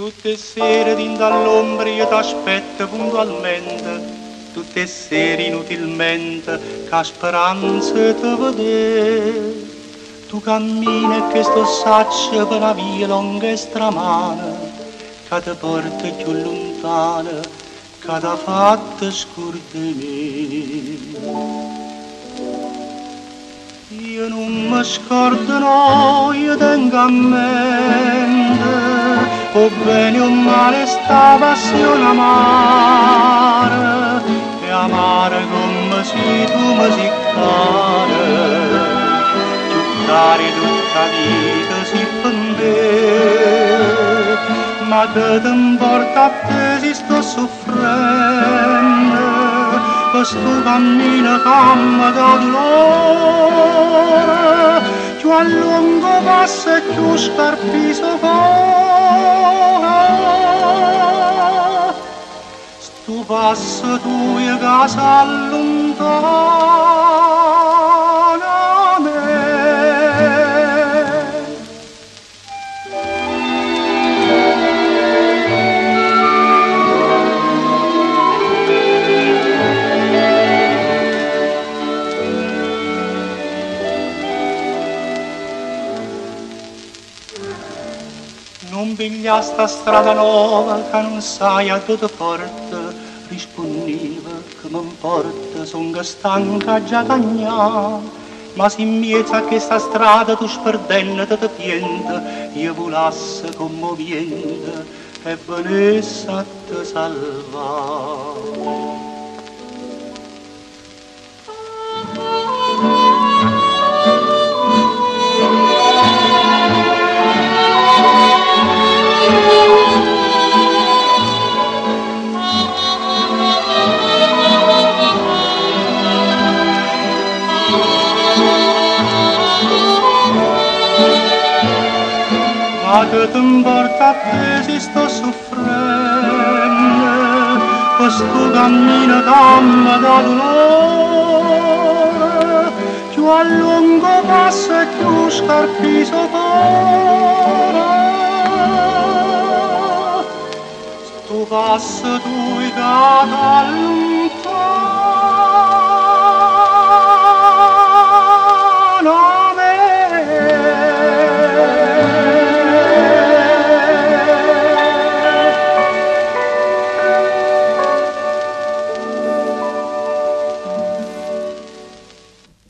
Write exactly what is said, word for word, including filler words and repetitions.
Tutte sere din dall'ombra io t'aspetto puntualmente, tutte sere inutilmente, che speranza te vedere. Tu cammini e che sto saccio per una via lunga e stramana, che ti porta più lontana, che ti ha fatto scordare. Io non mi scordo, no, io tengo a mente, o bene o male sta passione amara, e amare come se tu mi si cara, più cari tutta vita si fende, ma che ti importa a te si sto soffrendo, questo cammino che mi dà dolore, più a lungo passa e più scarpiso fa. Sto passo tu e casa allontana me. Non piglia sta strada nuova che non sai a dove porta, rispondeva che m'importa, son che stanca già cagnà, ma se in mezzo a questa strada tu sperdennete te piente, io volasse commoviente e venisse a te salvare. Ma che ti importa a te si sto soffrendo, questo cammino che mi dà dolore, più a lungo passo e più scarpiso para. Sto passo tu che da